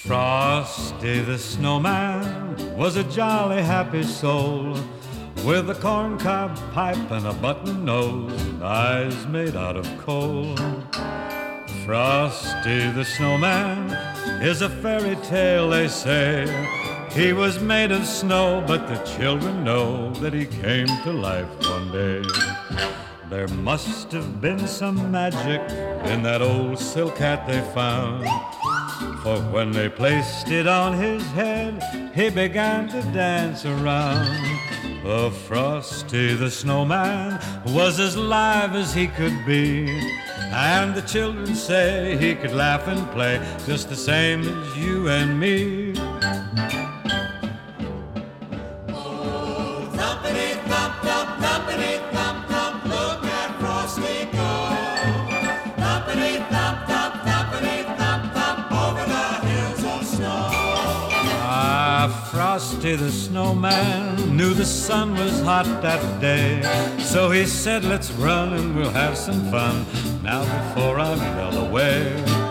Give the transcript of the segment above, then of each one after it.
Frosty the Snowman was a jolly happy soul with a corncob pipe and a button nose and eyes made out of coal. Frosty the Snowman is a fairy tale, they say. He was made of snow, but the children know that he came to life one day. There must have been some magic in that old silk hat they found, for when they placed it on his head, he began to dance around. Oh, Frosty the Snowman was as live as he could be, and the children say he could laugh and play just the same as you and me. Oh, thumpity thump thump, thumpity thump thump, look at Frosty go. Thumpity thump thump, thumpity thump thump, over the hills of snow. Ah, Frosty the Snowman knew the sun was hot that day, so he said, let's run and we'll have some fun now before I melt away.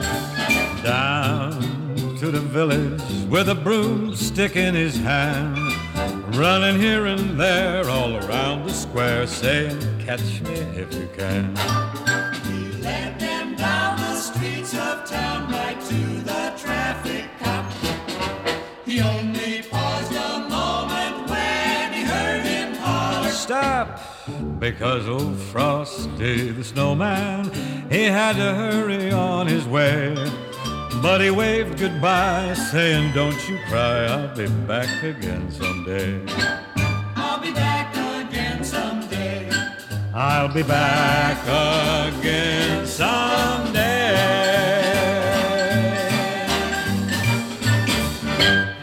Down to the village with a broomstick in his hand, running here and there all around the square, saying, catch me if you can. He led them down the streets of town right to the traffic cop. He only paused a moment when he heard him holler, Stop! Because old Frosty the Snowman, he had to hurry on his way. But he waved goodbye, saying, don't you cry, I'll be back again someday. I'll be back again someday. I'll be back again someday.